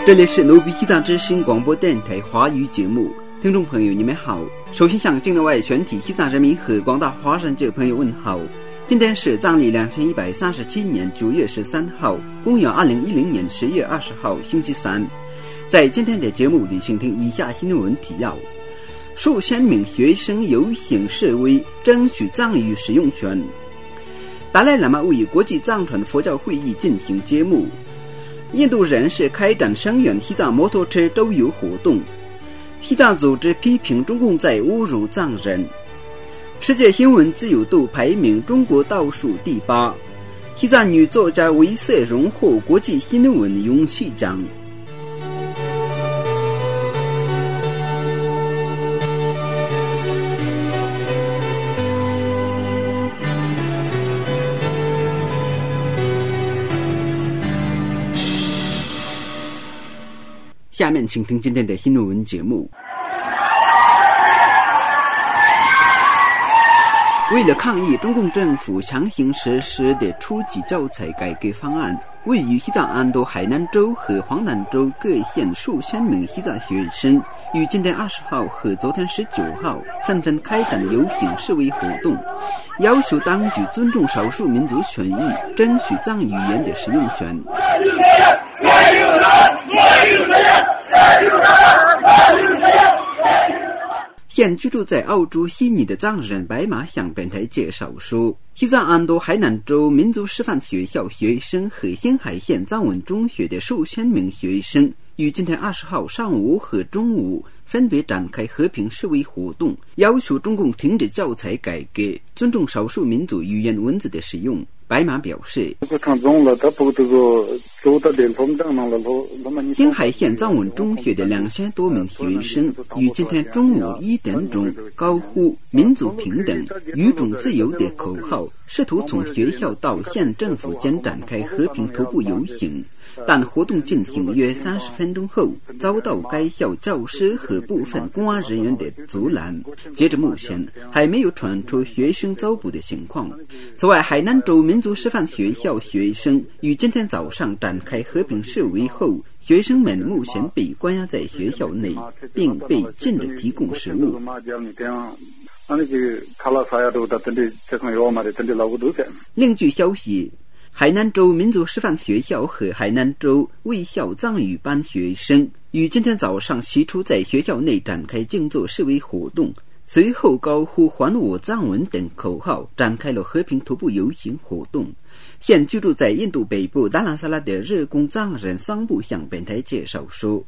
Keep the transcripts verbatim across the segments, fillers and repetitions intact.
这里是努比西藏之声广播电台华语节目，听众朋友你们好。首先向境内外全体西藏人民和广大华人界朋友问好。今天是藏历两千一百三十七年九月十三号，公元二零一零年十月二十号，星期三。在今天的节目里，请听以下新闻提要：数千名学生游行示威，争取藏语使用权；达赖喇嘛为国际藏传佛教会议进行揭幕；印度人士开展声援西藏摩托车周游活动；西藏组织批评中共在侮辱藏人；世界新闻自由度排名中国倒数第八；西藏女作家维瑟荣获国际新闻勇气奖。下面请听今天的新闻节目。为了抗议中共政府强行实施的初级教材改革方案，位于西藏安多海南州和黄南州各县数千名西藏学生于今天二十号和昨天十九号纷纷开展游行示威活动，要求当局尊重少数民族权益，争取藏语言的使用权。现居住在澳洲悉尼的藏人白马向本台介绍说，西藏安多海南州民族师范学校学生和新海县藏文中学的数千名学生于今天二十号上午和中午分别展开和平示威活动，要求中共停止教材改革，尊重少数民族语言文字的使用。白马表示，新海县藏文中学的两千多名学生于今天中午一点钟高呼民族平等、语种自由的口号，试图从学校到县政府间展开和平徒步游行，但活动进行约三十分钟后，遭到该校教师和部分公安人员的阻拦。截至目前，还没有传出学生遭捕的情况。此外，海南州民族师范学校学生于今天早上展开和平示威后，学生们目前被关押在学校内，并被禁止提供食物。另据消息，海南州民族师范学校和海南州卫校藏语班学生于今天早上起初在学校内展开静坐示威活动，随后高呼还我藏文等口号，展开了和平徒步游行活动。现居住在印度北部达兰萨拉的热贡藏人桑布向本台介绍说，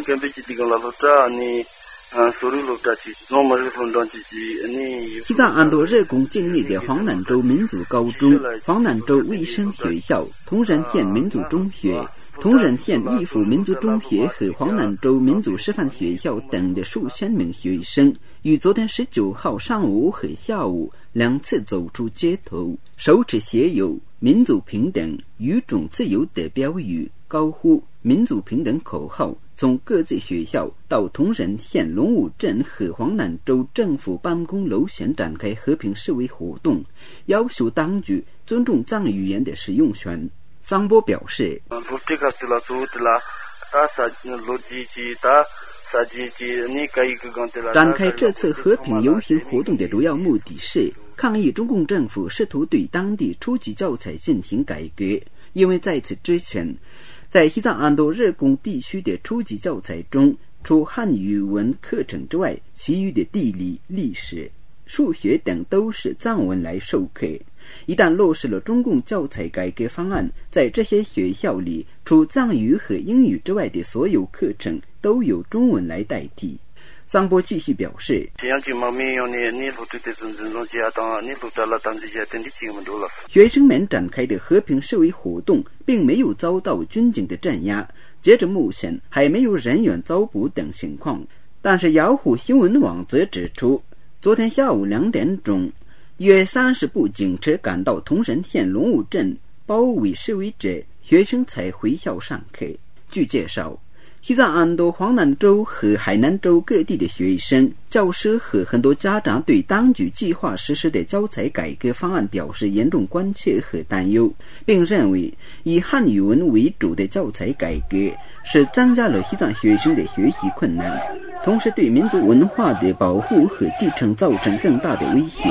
西藏安多热贡境内的黄南州民族高中、黄南州卫生学校、同仁县民族中学、同仁县义府民族中学和黄南州民族师范学校等的数千名学生于昨天十九号上午和下午两次走出街头，手持写有民族平等、语种自由的标语，高呼民族平等口号，从各自学校到同仁县龙武镇和黄南州政府办公楼前展开和平示威活动，要求当局尊重藏语言的使用权。桑波表示，展开这次和平游行活动的主要目的是抗议中共政府试图对当地初级教材进行改革，因为在此之前，在西藏安多热贡地区的初级教材中，除汉语文课程之外，其余的地理、历史、数学等都是藏文来授课。一旦落实了中共教材改革方案，在这些学校里，除藏语和英语之外的所有课程都由中文来代替。桑波继续表示，学生们展开的和平示威活动并没有遭到军警的镇压，截至目前还没有人员遭捕等情况。但是雅虎新闻网则指出，昨天下午两点钟，约三十部警车赶到同仁县龙武镇，包围示威者，学生才回校上课。据介绍， 西藏安多黄南州和海南州各地的学生、教师和很多家长对当局计划实施的教材改革方案表示严重关切和担忧，并认为以汉语文为主的教材改革是增加了西藏学生的学习困难，同时对民族文化的保护和继承造成更大的威胁。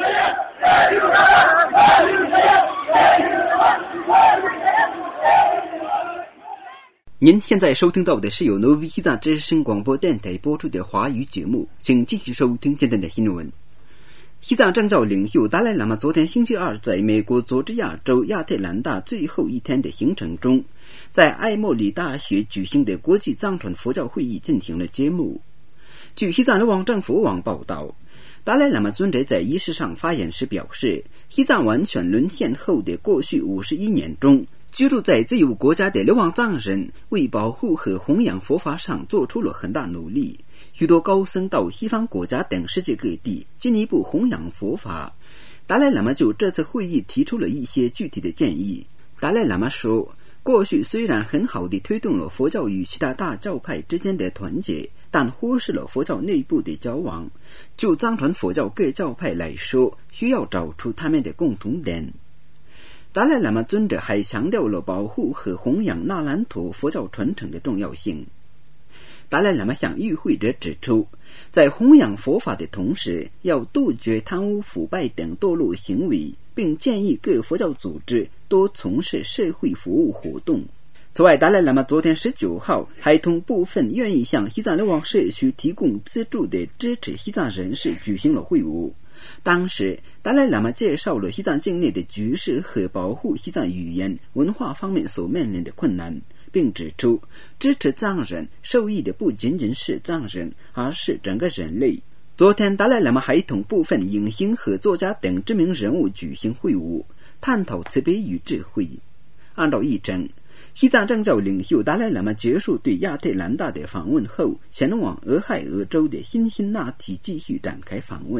您现在收听到的是由 Novi 西藏之声广播电台播出的华语节目，请继续收听今天的新闻。西藏政教领袖达赖喇嘛昨天星期二在美国佐治亚州亚特兰大最后一天的行程中，在艾默里大学举行的国际藏传佛教会议进行了揭幕。据西藏流亡政府网报道，达赖喇嘛尊者在仪式上发言时表示，西藏完全沦陷后的过去五十一年中，居住在自由国家的流亡藏人为保护和弘扬佛法上做出了很大努力，许多高僧到西方国家等世界各地进一步弘扬佛法。达赖喇嘛就这次会议提出了一些具体的建议。达赖喇嘛说，过去虽然很好地推动了佛教与其他大教派之间的团结，但忽视了佛教内部的交往。就藏传佛教各教派来说，需要找出他们的共同点。达赖喇嘛尊者还强调了保护和弘扬那兰陀佛教传承的重要性。达赖喇嘛向与会者指出，在弘扬佛法的同时，要杜绝贪污腐败等堕落行为，并建议各佛教组织多从事社会服务活动。此外，达赖喇嘛昨天十九号还同部分愿意向西藏流亡社区提供资助的支持西藏人士举行了会晤。当时达赖喇嘛介绍了西藏境内的局势和保护西藏语言文化方面所面临的困难，并指出支持藏人受益的不仅仅是藏人，而是整个人类。昨天达赖喇嘛还同部分影星和作家等知名人物举行会晤，探讨慈悲与智慧。按照议程，西藏政教领袖达赖喇嘛结束对亚特兰大的访问后，前往俄亥俄州的辛辛那提继续展开访问。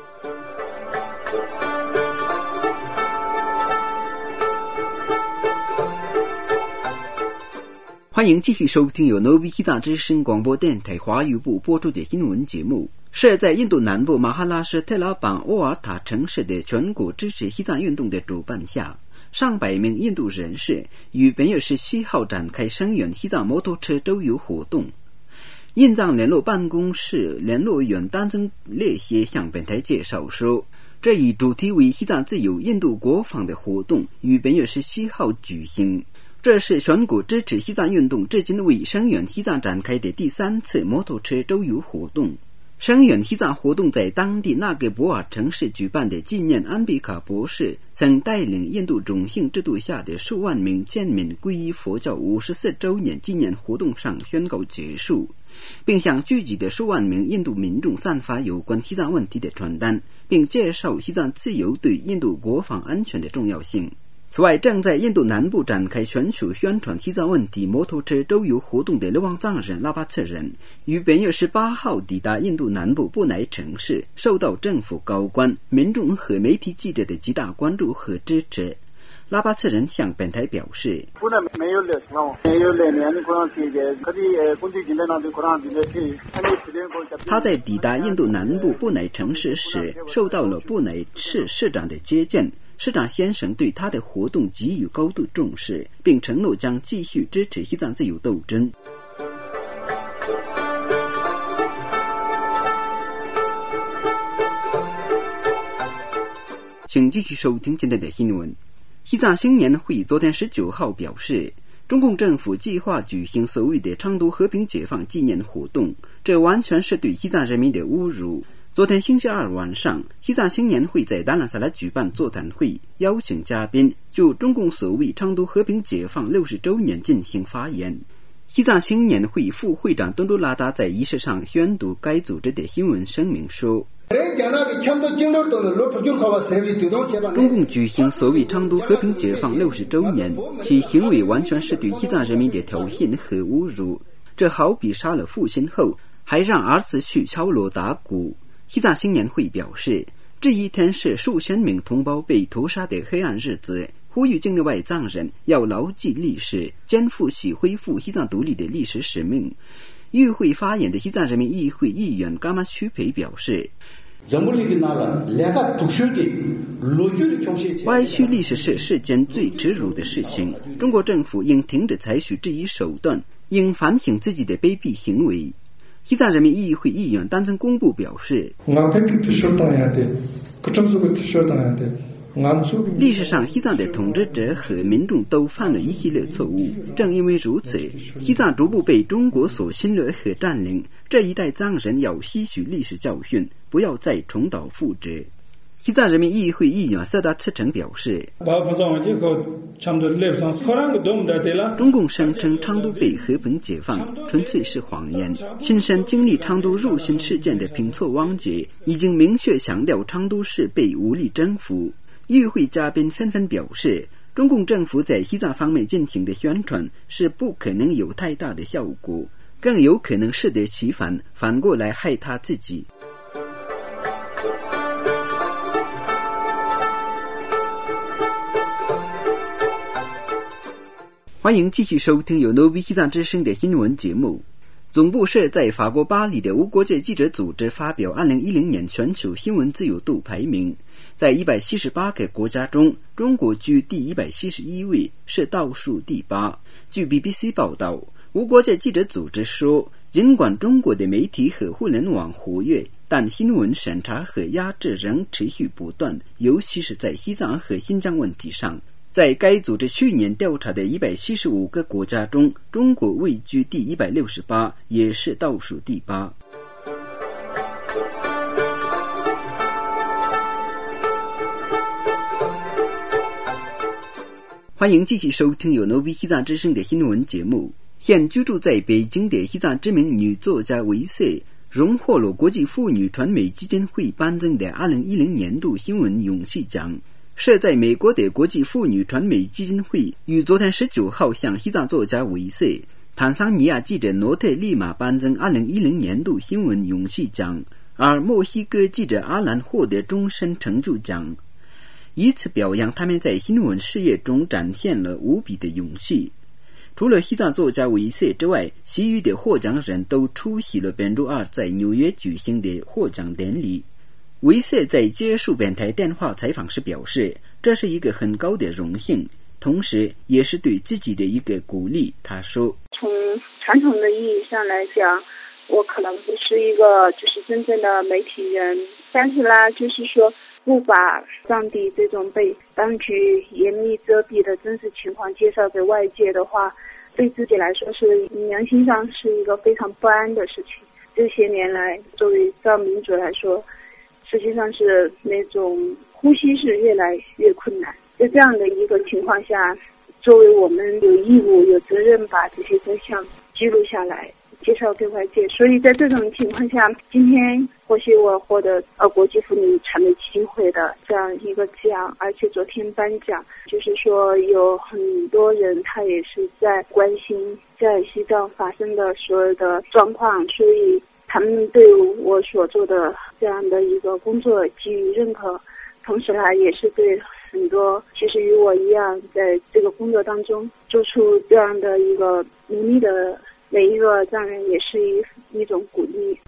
欢迎继续收听由 Novi 西藏之声广播电台华语部播出的新闻节目。设在印度南部马哈拉施特拉邦沃尔塔城市的全国支持西藏运动的主办下，上百名印度人士于本月十七号展开声援西藏摩托车周游活动。印藏联络办公室联络员丹增列谢向本台介绍说，这一主题为西藏自由印度国防的活动于本月十七号举行。这是全国支持西藏运动至今为声援西藏展开的第三次摩托车周游活动。声援西藏活动在当地纳格博尔城市举办的纪念安比卡博士曾带领印度种姓制度下的数万名贱民皈依佛教五十四周年纪念活动上宣告结束，并向聚集的数万名印度民众散发有关西藏问题的传单，并介绍西藏自由对印度国防安全的重要性。此外，正在印度南部展开全球宣传西藏问题摩托车周游活动的流亡藏人拉巴策人，于本月十八号抵达印度南部布乃城市，受到政府高官、民众和媒体记者的极大关注和支持。拉巴策人向本台表示，他在抵达印度南部布乃城市时，受到了布乃市市长的接见。市长先生对他的活动给予高度重视，并承诺将继续支持西藏自由斗争。请继续收听今天的新闻。西藏新年会昨天十九号表示，中共政府计划举行所谓的昌都和平解放纪念活动，这完全是对西藏人民的侮辱。昨天星期二晚上，西藏青年会在达兰萨拉举办座谈会，邀请嘉宾就中共所谓昌都和平解放六十周年进行发言。西藏青年会副会长敦珠拉达在仪式上宣读该组织的新闻声明说，中共举行所谓昌都和平解放六十周年，其行为完全是对西藏人民的挑衅和侮辱，这好比杀了父亲后还让儿子去敲锣打鼓。西藏青年会表示，这一天是数千名同胞被屠杀的黑暗日子， 呼吁境内外藏人要牢记历史，肩负起恢复西藏独立的历史使命。与会发言的西藏人民议会议员噶玛曲培表示，歪曲历史是世间最耻辱的事情，中国政府应停止采取这一手段，应反省自己的卑鄙行为。西藏人民议会议员丹增公布表示，历史上西藏的统治者和民众都犯了一系列错误，正因为如此，西藏逐步被中国所侵略和占领，这一代藏人要吸取历史教训，不要再重蹈覆辙。西藏人民议会议员色达次成表示，中共声称昌都被和平解放纯粹是谎言，亲身经历昌都入侵事件的平措汪杰已经明确强调昌都市被武力征服。与会嘉宾纷纷表示，中共政府在西藏方面进行的宣传是不可能有太大的效果，更有可能适得其反，反过来害他自己。欢迎继续收听由 Novi 西藏之声的新闻节目。总部设在法国巴黎的无国界记者组织发表二零一零年全球新闻自由度排名，在一百七十八个国家中，中国居第一百七十一位，是倒数第八。据 B B C 报道，无国界记者组织说，尽管中国的媒体和互联网活跃，但新闻审查和压制仍持续不断，尤其是在西藏和新疆问题上。在该组织去年调查的一百七十五个国家中，中国位居第一百六十八，也是倒数第八。欢迎继续收听由 Novi 西藏之声的新闻节目。现居住在北京的西藏知名女作家维瑟荣获了国际妇女传媒基金会颁赠的二零一零年度新闻勇气奖。设在美国的国际妇女传媒基金会于昨天十九号向西藏作家维瑟、坦桑尼亚记者诺特利马颁赠二零一零年度新闻勇气奖，而墨西哥记者阿兰获得终身成就奖，以此表扬他们在新闻事业中展现了无比的勇气。除了西藏作家维瑟之外，其余的获奖人都出席了本周二在纽约举行的获奖典礼。维瑟在接受本台电话采访时表示，这是一个很高的荣幸，同时也是对自己的一个鼓励。他说， 从传统的意义上来讲，我可能不是一个就是真正的媒体人，但是啦，就是说不把藏地这种被当局严密遮蔽的真实情况介绍给外界的话，对自己来说是良心上是一个非常不安的事情。这些年来，作为藏民族来说，实际上是那种呼吸是越来越困难。在这样的一个情况下，作为我们有义务有责任把这些真相记录下来，介绍给外界。所以在这种情况下，今天或许我获得呃国际妇女传媒基金会的这样一个奖，而且昨天颁奖，就是说有很多人他也是在关心在西藏发生的所有的状况，所以他们对我所做的这样的一个工作给予认可，同时呢，也是对很多其实与我一样在这个工作当中做出这样的一个努力的每一个藏人，也是一一种鼓励。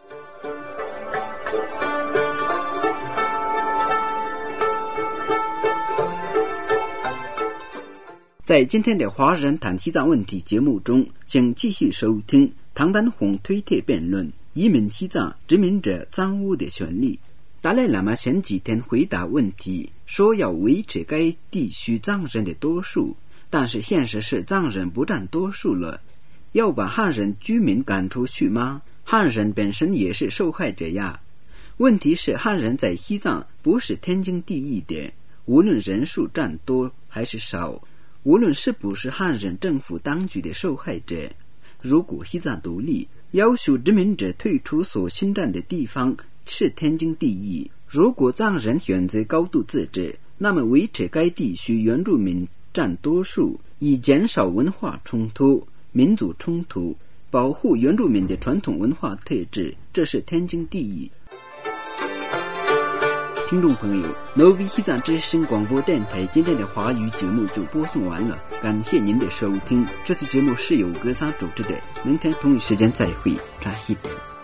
在今天的华人谈西藏问题节目中，请继续收听唐丹红推特辩论移民西藏殖民者藏巫的权利。达赖喇嘛前几天回答问题说要维持该地区藏人的多数，但是现实是藏人不占多数了。要把汉人居民赶出去吗？汉人本身也是受害者呀。问题是汉人在西藏不是天经地义的，无论人数占多还是少，无论是不是汉人政府当局的受害者，如果西藏独立，要求殖民者退出所侵占的地方是天经地义。如果藏人选择高度自治，那么维持该地区原住民占多数，以减少文化冲突、民族冲突，保护原住民的传统文化特质，这是天经地义。 听众朋友，诺比西藏之声广播电台今天的华语节目就播送完了，感谢您的收听。这次节目是由格桑主持的，明天同一时间再会，扎西德。